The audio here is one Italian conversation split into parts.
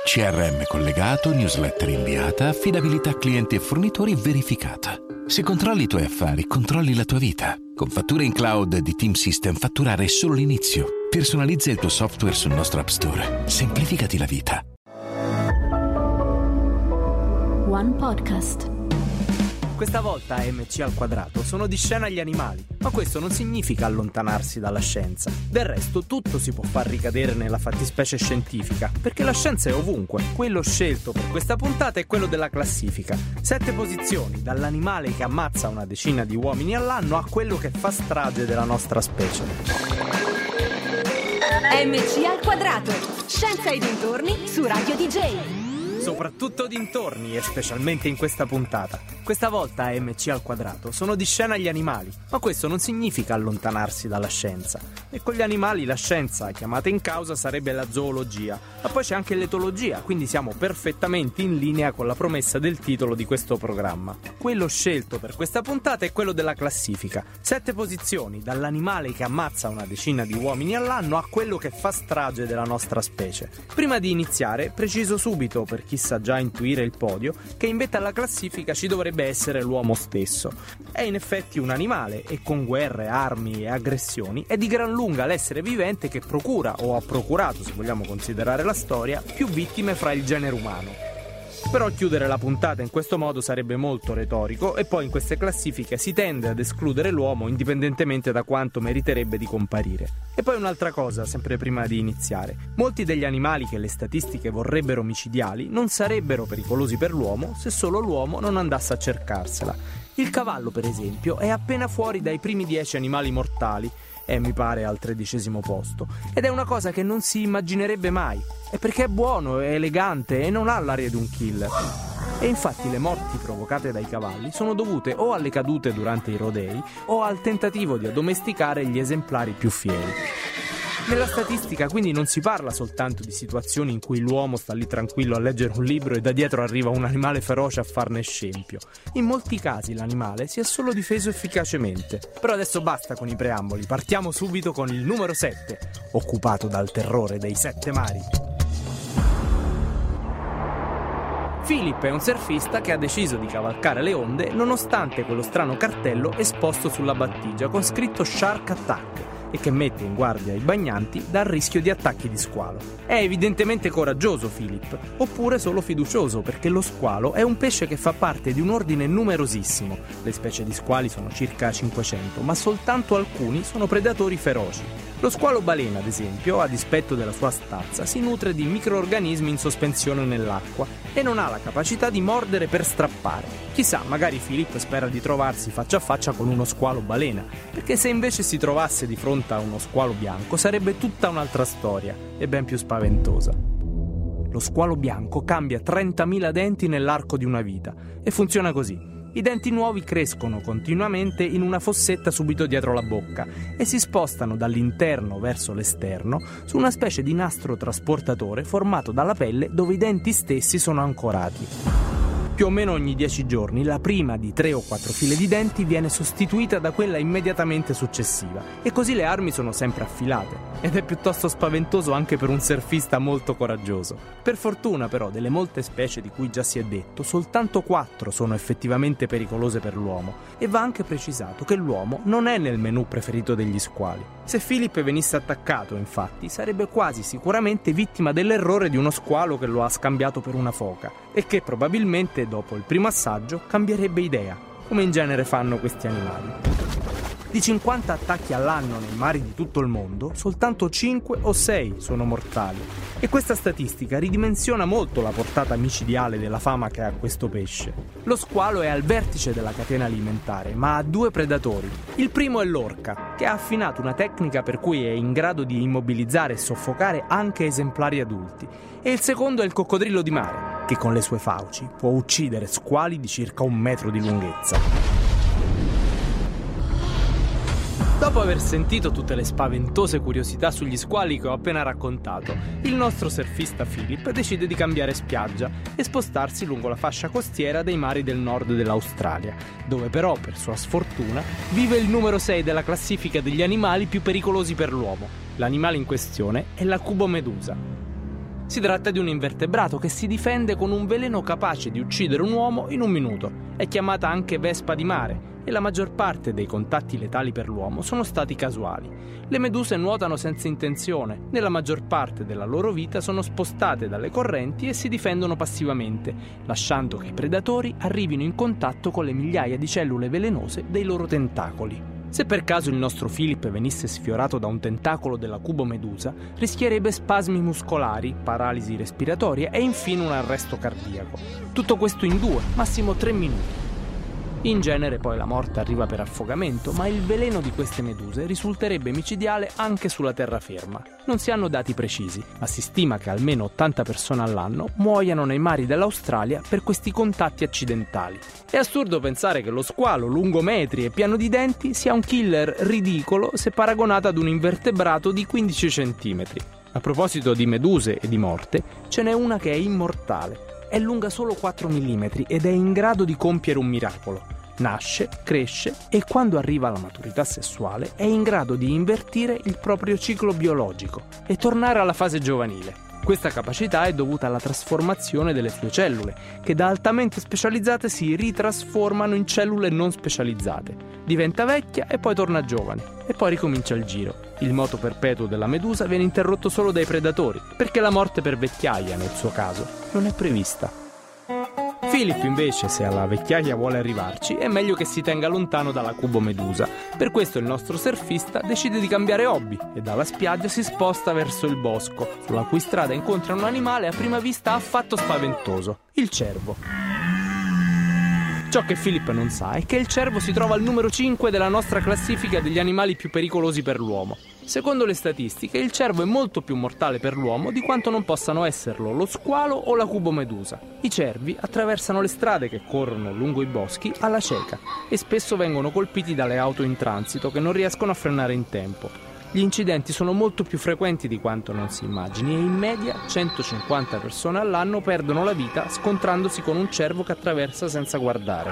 CRM collegato, newsletter inviata, affidabilità clienti e fornitori verificata. Se controlli i tuoi affari, controlli la tua vita. Con fatture in cloud di Team System fatturare è solo l'inizio. Personalizza il tuo software sul nostro App Store. Semplificati la vita. One Podcast. Questa volta a MC al quadrato sono di scena gli animali, ma questo non significa allontanarsi dalla scienza. Del resto tutto si può far ricadere nella fattispecie scientifica, perché la scienza è ovunque. Quello scelto per questa puntata è quello della classifica. 7 posizioni, dall'animale che ammazza una decina di uomini all'anno a quello che fa strage della nostra specie. MC al quadrato, scienza e dintorni su Radio DJ. Soprattutto dintorni e specialmente in questa puntata. Questa volta a MC al quadrato sono di scena gli animali, ma questo non significa allontanarsi dalla scienza. E con gli animali la scienza chiamata in causa sarebbe la zoologia, ma poi c'è anche l'etologia, quindi siamo perfettamente in linea con la promessa del titolo di questo programma. Quello scelto per questa puntata è quello della classifica. 7 posizioni, dall'animale che ammazza una decina di uomini all'anno a quello che fa strage della nostra specie. Prima di iniziare, preciso subito, per chi sa già intuire il podio, che in vetta alla classifica ci dovrebbe essere l'uomo stesso. È in effetti un animale e con guerre, armi e aggressioni è di gran lunga l'essere vivente che procura, o ha procurato, se vogliamo considerare la storia, più vittime fra il genere umano. Però chiudere la puntata in questo modo sarebbe molto retorico e poi in queste classifiche si tende ad escludere l'uomo indipendentemente da quanto meriterebbe di comparire. E poi un'altra cosa, sempre prima di iniziare. Molti degli animali che le statistiche vorrebbero micidiali non sarebbero pericolosi per l'uomo se solo l'uomo non andasse a cercarsela. Il cavallo, per esempio, è appena fuori dai primi 10 animali mortali, mi pare al 13° posto, ed è una cosa che non si immaginerebbe mai. È perché è buono, è elegante e non ha l'aria di un killer. E infatti le morti provocate dai cavalli sono dovute o alle cadute durante i rodei o al tentativo di addomesticare gli esemplari più fieri. Nella statistica quindi non si parla soltanto di situazioni in cui l'uomo sta lì tranquillo a leggere un libro e da dietro arriva un animale feroce a farne scempio. In molti casi l'animale si è solo difeso efficacemente. Però adesso basta con i preamboli, partiamo subito con il numero 7, occupato dal terrore dei 7 mari. Philip è un surfista che ha deciso di cavalcare le onde nonostante quello strano cartello esposto sulla battigia con scritto Shark Attack e che mette in guardia i bagnanti dal rischio di attacchi di squalo. È evidentemente coraggioso Philip, oppure solo fiducioso, perché lo squalo è un pesce che fa parte di un ordine numerosissimo. Le specie di squali sono circa 500, ma soltanto alcuni sono predatori feroci. Lo squalo balena, ad esempio, a dispetto della sua stazza, si nutre di microrganismi in sospensione nell'acqua e non ha la capacità di mordere per strappare. Chissà, magari Philip spera di trovarsi faccia a faccia con uno squalo balena, perché se invece si trovasse di fronte a uno squalo bianco sarebbe tutta un'altra storia e ben più spaventosa. Lo squalo bianco cambia 30.000 denti nell'arco di una vita e funziona così. I denti nuovi crescono continuamente in una fossetta subito dietro la bocca e si spostano dall'interno verso l'esterno su una specie di nastro trasportatore formato dalla pelle dove i denti stessi sono ancorati. Più o meno ogni 10 giorni la prima di 3 o 4 file di denti viene sostituita da quella immediatamente successiva e così le armi sono sempre affilate ed è piuttosto spaventoso anche per un surfista molto coraggioso. Per fortuna però delle molte specie di cui già si è detto, soltanto 4 sono effettivamente pericolose per l'uomo e va anche precisato che l'uomo non è nel menù preferito degli squali. Se Philip venisse attaccato, infatti, sarebbe quasi sicuramente vittima dell'errore di uno squalo che lo ha scambiato per una foca e che probabilmente dopo il primo assaggio cambierebbe idea, come in genere fanno questi animali. Di 50 attacchi all'anno nei mari di tutto il mondo, soltanto 5 o 6 sono mortali. E questa statistica ridimensiona molto la portata micidiale della fama che ha questo pesce. Lo squalo è al vertice della catena alimentare, ma ha 2 predatori. Il primo è l'orca, che ha affinato una tecnica per cui è in grado di immobilizzare e soffocare anche esemplari adulti. E il secondo è il coccodrillo di mare, che con le sue fauci può uccidere squali di circa 1 metro di lunghezza. Dopo aver sentito tutte le spaventose curiosità sugli squali che ho appena raccontato, il nostro surfista Philip decide di cambiare spiaggia e spostarsi lungo la fascia costiera dei mari del nord dell'Australia, dove però, per sua sfortuna, vive il numero 6 della classifica degli animali più pericolosi per l'uomo. L'animale in questione è la cubomedusa. Si tratta di un invertebrato che si difende con un veleno capace di uccidere un uomo in un minuto. È chiamata anche vespa di mare e la maggior parte dei contatti letali per l'uomo sono stati casuali. Le meduse nuotano senza intenzione, nella maggior parte della loro vita sono spostate dalle correnti e si difendono passivamente, lasciando che i predatori arrivino in contatto con le migliaia di cellule velenose dei loro tentacoli. Se per caso il nostro Philip venisse sfiorato da un tentacolo della cubomedusa, rischierebbe spasmi muscolari, paralisi respiratoria e infine un arresto cardiaco. Tutto questo in 2, massimo 3 minuti. In genere poi la morte arriva per affogamento, ma il veleno di queste meduse risulterebbe micidiale anche sulla terraferma. Non si hanno dati precisi, ma si stima che almeno 80 persone all'anno muoiano nei mari dell'Australia per questi contatti accidentali. È assurdo pensare che lo squalo, lungo metri e pieno di denti, sia un killer ridicolo se paragonato ad un invertebrato di 15 cm. A proposito di meduse e di morte, ce n'è una che è immortale. È lunga solo 4 mm ed è in grado di compiere un miracolo. Nasce, cresce e quando arriva alla maturità sessuale è in grado di invertire il proprio ciclo biologico e tornare alla fase giovanile. Questa capacità è dovuta alla trasformazione delle sue cellule, che da altamente specializzate si ritrasformano in cellule non specializzate. Diventa vecchia e poi torna giovane, e poi ricomincia il giro. Il moto perpetuo della medusa viene interrotto solo dai predatori, perché la morte per vecchiaia, nel suo caso, non è prevista. Philip invece, se alla vecchiaia vuole arrivarci, è meglio che si tenga lontano dalla cubomedusa. Per questo il nostro surfista decide di cambiare hobby e dalla spiaggia si sposta verso il bosco, sulla cui strada incontra un animale a prima vista affatto spaventoso, il cervo. Ciò che Philip non sa è che il cervo si trova al numero 5 della nostra classifica degli animali più pericolosi per l'uomo. Secondo le statistiche, il cervo è molto più mortale per l'uomo di quanto non possano esserlo lo squalo o la cubomedusa. I cervi attraversano le strade che corrono lungo i boschi alla cieca e spesso vengono colpiti dalle auto in transito che non riescono a frenare in tempo. Gli incidenti sono molto più frequenti di quanto non si immagini e in media 150 persone all'anno perdono la vita scontrandosi con un cervo che attraversa senza guardare.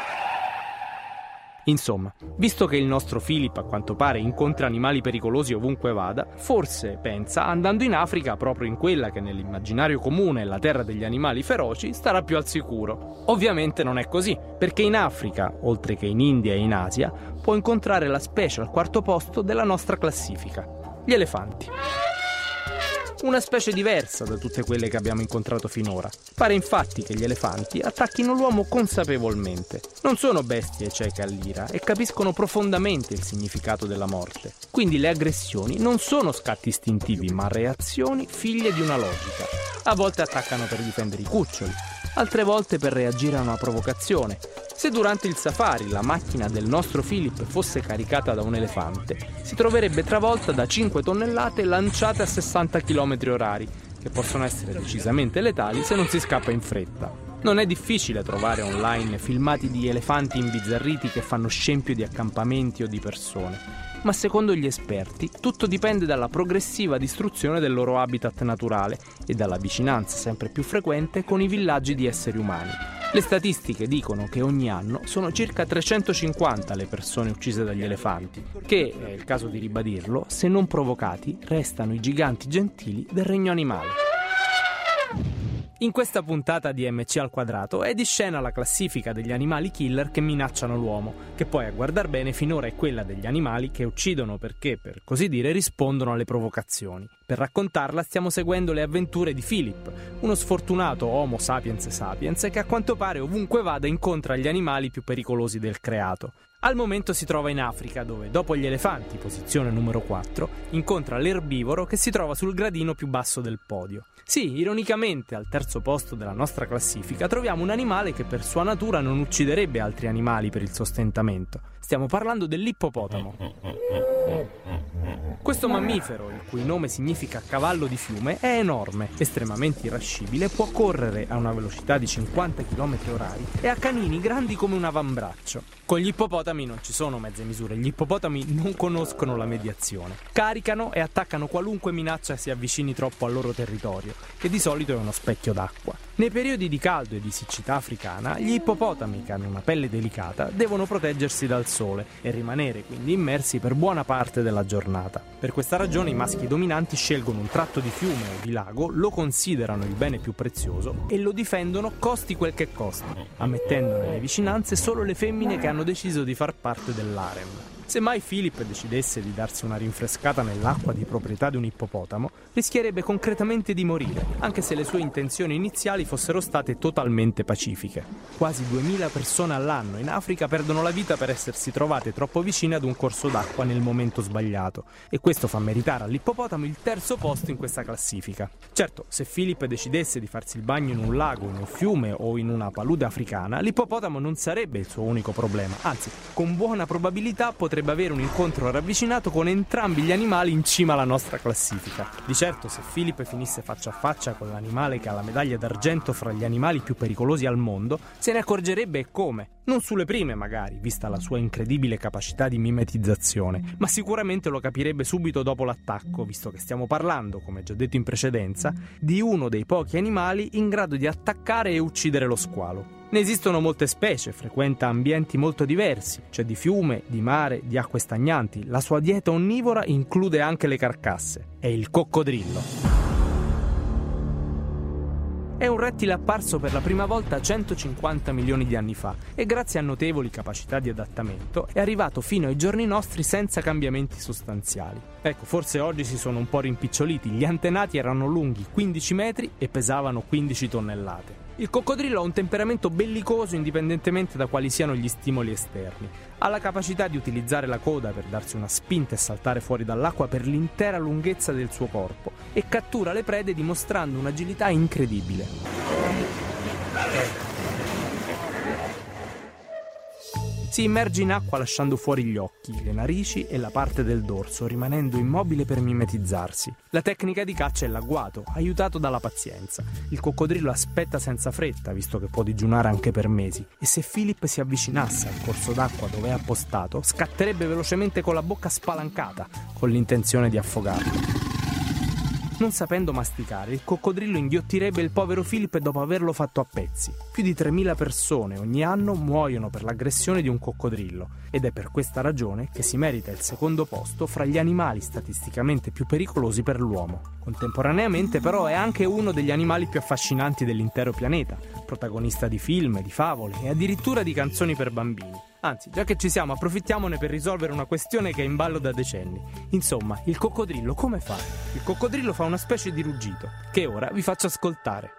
Insomma, visto che il nostro Philip a quanto pare incontra animali pericolosi ovunque vada, forse, pensa, andando in Africa, proprio in quella che nell'immaginario comune è la terra degli animali feroci, starà più al sicuro. Ovviamente non è così, perché in Africa, oltre che in India e in Asia, può incontrare la specie al 4° posto della nostra classifica: gli elefanti. Una specie diversa da tutte quelle che abbiamo incontrato finora. Pare infatti che gli elefanti attacchino l'uomo consapevolmente. Non sono bestie cieche all'ira e capiscono profondamente il significato della morte. Quindi le aggressioni non sono scatti istintivi, ma reazioni figlie di una logica. A volte attaccano per difendere i cuccioli, altre volte per reagire a una provocazione. Se durante il safari la macchina del nostro Philip fosse caricata da un elefante, si troverebbe travolta da 5 tonnellate lanciate a 60 km/h, che possono essere decisamente letali se non si scappa in fretta. Non è difficile trovare online filmati di elefanti imbizzarriti che fanno scempio di accampamenti o di persone, ma secondo gli esperti tutto dipende dalla progressiva distruzione del loro habitat naturale e dalla vicinanza sempre più frequente con i villaggi di esseri umani. Le statistiche dicono che ogni anno sono circa 350 le persone uccise dagli elefanti, che, è il caso di ribadirlo, se non provocati, restano i giganti gentili del regno animale. In questa puntata di MC² è di scena la classifica degli animali killer che minacciano l'uomo, che poi a guardar bene finora è quella degli animali che uccidono perché, per così dire, rispondono alle provocazioni. Per raccontarla stiamo seguendo le avventure di Philip, uno sfortunato Homo sapiens sapiens che a quanto pare ovunque vada incontra gli animali più pericolosi del creato. Al momento si trova in Africa, dove dopo gli elefanti, posizione numero 4, incontra l'erbivoro che si trova sul gradino più basso del podio. Sì, ironicamente, al 3° posto della nostra classifica troviamo un animale che per sua natura non ucciderebbe altri animali per il sostentamento. Stiamo parlando dell'ippopotamo. Questo mammifero, il cui nome significa cavallo di fiume, è enorme, estremamente irascibile, può correre a una velocità di 50 km/h e ha canini grandi come un avambraccio. Con gli ippopotami ippopotami non ci sono mezze misure, gli ippopotami non conoscono la mediazione. Caricano e attaccano qualunque minaccia si avvicini troppo al loro territorio, che di solito è uno specchio d'acqua. Nei periodi di caldo e di siccità africana, gli ippopotami, che hanno una pelle delicata, devono proteggersi dal sole e rimanere quindi immersi per buona parte della giornata. Per questa ragione i maschi dominanti scelgono un tratto di fiume o di lago, lo considerano il bene più prezioso e lo difendono costi quel che costi, ammettendo nelle vicinanze solo le femmine che hanno deciso di far parte dell'harem. Se mai Philip decidesse di darsi una rinfrescata nell'acqua di proprietà di un ippopotamo, rischierebbe concretamente di morire, anche se le sue intenzioni iniziali fossero state totalmente pacifiche. Quasi 2000 persone all'anno in Africa perdono la vita per essersi trovate troppo vicine ad un corso d'acqua nel momento sbagliato, e questo fa meritare all'ippopotamo il terzo posto in questa classifica. Certo, se Philip decidesse di farsi il bagno in un lago, in un fiume o in una palude africana, l'ippopotamo non sarebbe il suo unico problema, anzi, con buona probabilità potrebbe avere un incontro ravvicinato con entrambi gli animali in cima alla nostra classifica. Di certo, se Philip finisse faccia a faccia con l'animale che ha la medaglia d'argento fra gli animali più pericolosi al mondo, se ne accorgerebbe e come. Non sulle prime magari, vista la sua incredibile capacità di mimetizzazione, ma sicuramente lo capirebbe subito dopo l'attacco, visto che stiamo parlando, come già detto in precedenza, di uno dei pochi animali in grado di attaccare e uccidere lo squalo. Ne esistono molte specie, frequenta ambienti molto diversi, c'è di fiume, di mare, di acque stagnanti. La sua dieta onnivora include anche le carcasse. È il coccodrillo. È un rettile apparso per la prima volta 150 milioni di anni fa e grazie a notevoli capacità di adattamento è arrivato fino ai giorni nostri senza cambiamenti sostanziali. Ecco, forse oggi si sono un po' rimpiccioliti, gli antenati erano lunghi 15 metri e pesavano 15 tonnellate. Il coccodrillo ha un temperamento bellicoso indipendentemente da quali siano gli stimoli esterni. Ha la capacità di utilizzare la coda per darsi una spinta e saltare fuori dall'acqua per l'intera lunghezza del suo corpo e cattura le prede dimostrando un'agilità incredibile. Si immerge in acqua lasciando fuori gli occhi, le narici e la parte del dorso, rimanendo immobile per mimetizzarsi. La tecnica di caccia è l'agguato, aiutato dalla pazienza. Il coccodrillo aspetta senza fretta, visto che può digiunare anche per mesi, e se Philip si avvicinasse al corso d'acqua dove è appostato, scatterebbe velocemente con la bocca spalancata, con l'intenzione di affogarlo. Non sapendo masticare, il coccodrillo inghiottirebbe il povero Philip dopo averlo fatto a pezzi. Più di 3.000 persone ogni anno muoiono per l'aggressione di un coccodrillo ed è per questa ragione che si merita il secondo posto fra gli animali statisticamente più pericolosi per l'uomo. Contemporaneamente però è anche uno degli animali più affascinanti dell'intero pianeta, protagonista di film, di favole e addirittura di canzoni per bambini. Anzi, già che ci siamo, approfittiamone per risolvere una questione che è in ballo da decenni. Insomma, il coccodrillo come fa? Il coccodrillo fa una specie di ruggito, che ora vi faccio ascoltare.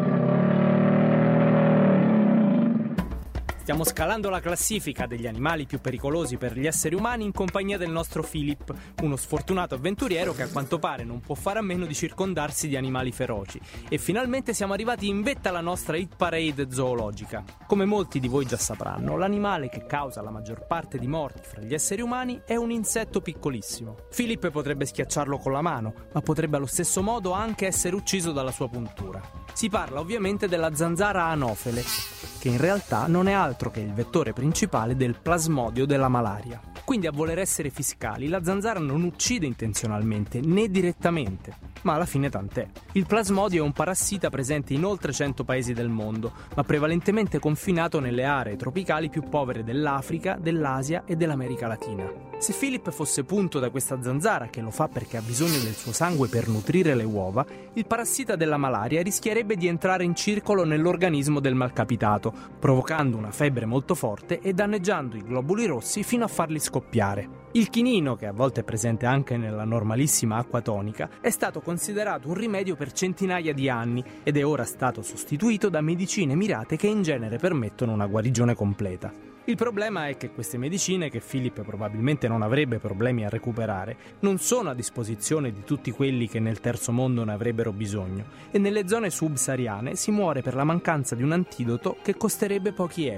Stiamo scalando la classifica degli animali più pericolosi per gli esseri umani in compagnia del nostro Philip, uno sfortunato avventuriero che a quanto pare non può fare a meno di circondarsi di animali feroci. E finalmente siamo arrivati in vetta alla nostra hit parade zoologica. Come molti di voi già sapranno, l'animale che causa la maggior parte di morti fra gli esseri umani è un insetto piccolissimo. Philip potrebbe schiacciarlo con la mano, ma potrebbe allo stesso modo anche essere ucciso dalla sua puntura. Si parla ovviamente della zanzara anofele, che in realtà non è altro che il vettore principale del plasmodio della malaria. Quindi a voler essere fiscali, la zanzara non uccide intenzionalmente né direttamente, ma alla fine tant'è. Il plasmodio è un parassita presente in oltre 100 paesi del mondo, ma prevalentemente confinato nelle aree tropicali più povere dell'Africa, dell'Asia e dell'America Latina. Se Philip fosse punto da questa zanzara, che lo fa perché ha bisogno del suo sangue per nutrire le uova, il parassita della malaria rischierebbe di entrare in circolo nell'organismo del malcapitato, provocando una febbre molto forte e danneggiando i globuli rossi fino a farli scoppiare. Il chinino, che a volte è presente anche nella normalissima acqua tonica, è stato considerato un rimedio per centinaia di anni ed è ora stato sostituito da medicine mirate che in genere permettono una guarigione completa. Il problema è che queste medicine, che Philip probabilmente non avrebbe problemi a recuperare, non sono a disposizione di tutti quelli che nel terzo mondo ne avrebbero bisogno e nelle zone subsahariane si muore per la mancanza di un antidoto che costerebbe pochi euro.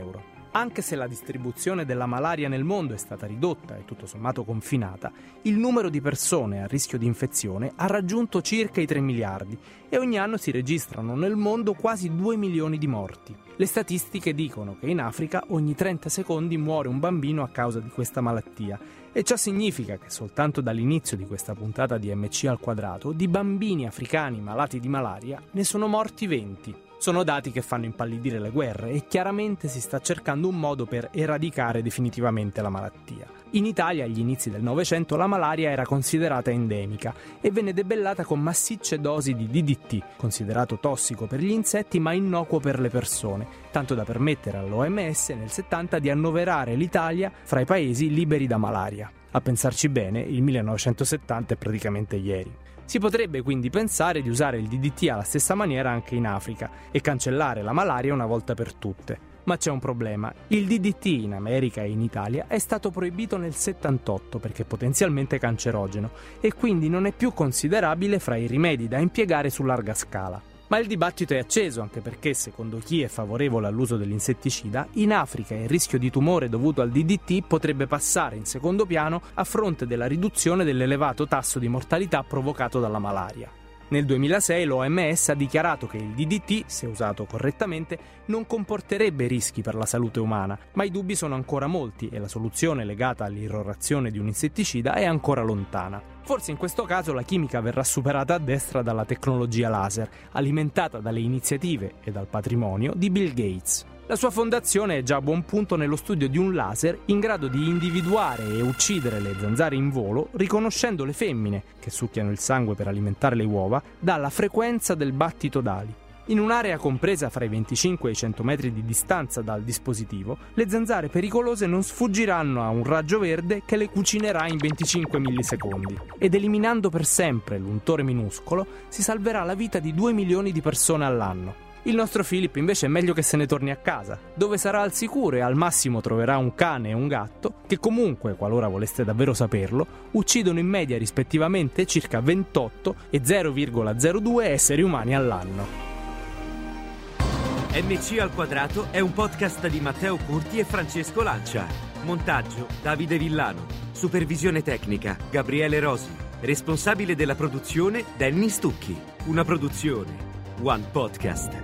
Anche se la distribuzione della malaria nel mondo è stata ridotta e tutto sommato confinata, il numero di persone a rischio di infezione ha raggiunto circa i 3 miliardi e ogni anno si registrano nel mondo quasi 2 milioni di morti. Le statistiche dicono che in Africa ogni 30 secondi muore un bambino a causa di questa malattia e ciò significa che soltanto dall'inizio di questa puntata di MC al quadrato di bambini africani malati di malaria ne sono morti 20. Sono dati che fanno impallidire le guerre e chiaramente si sta cercando un modo per eradicare definitivamente la malattia. In Italia agli inizi del Novecento la malaria era considerata endemica e venne debellata con massicce dosi di DDT, considerato tossico per gli insetti ma innocuo per le persone, tanto da permettere all'OMS nel 70 di annoverare l'Italia fra i paesi liberi da malaria. A pensarci bene, il 1970 è praticamente ieri. Si potrebbe quindi pensare di usare il DDT alla stessa maniera anche in Africa e cancellare la malaria una volta per tutte. Ma c'è un problema. Il DDT in America e in Italia è stato proibito nel 78 perché potenzialmente cancerogeno e quindi non è più considerabile fra i rimedi da impiegare su larga scala. Ma il dibattito è acceso anche perché, secondo chi è favorevole all'uso dell'insetticida, in Africa il rischio di tumore dovuto al DDT potrebbe passare in secondo piano a fronte della riduzione dell'elevato tasso di mortalità provocato dalla malaria. Nel 2006 l'OMS ha dichiarato che il DDT, se usato correttamente, non comporterebbe rischi per la salute umana, ma i dubbi sono ancora molti e la soluzione legata all'irrorazione di un insetticida è ancora lontana. Forse in questo caso la chimica verrà superata a destra dalla tecnologia laser, alimentata dalle iniziative e dal patrimonio di Bill Gates. La sua fondazione è già a buon punto nello studio di un laser in grado di individuare e uccidere le zanzare in volo, riconoscendo le femmine, che succhiano il sangue per alimentare le uova, dalla frequenza del battito d'ali. In un'area compresa fra i 25 e i 100 metri di distanza dal dispositivo, le zanzare pericolose non sfuggiranno a un raggio verde che le cucinerà in 25 millisecondi. Ed eliminando per sempre l'untore minuscolo, si salverà la vita di 2 milioni di persone all'anno. Il nostro Philip invece è meglio che se ne torni a casa, dove sarà al sicuro e al massimo troverà un cane e un gatto che comunque, qualora voleste davvero saperlo, uccidono in media rispettivamente circa 28 e 0,02 esseri umani all'anno. MC al quadrato è un podcast di Matteo Curti e Francesco Lancia. Montaggio Davide Villano. Supervisione tecnica Gabriele Rosi. Responsabile della produzione Danny Stucchi. Una produzione One Podcast.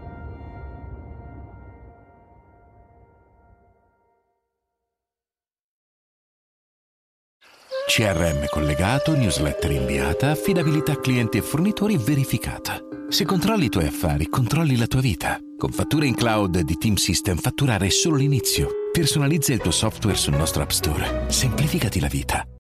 CRM collegato, newsletter inviata, affidabilità clienti e fornitori verificata. Se controlli i tuoi affari, controlli la tua vita. Con fatture in cloud di Team System fatturare è solo l'inizio. Personalizza il tuo software sul nostro App Store. Semplificati la vita.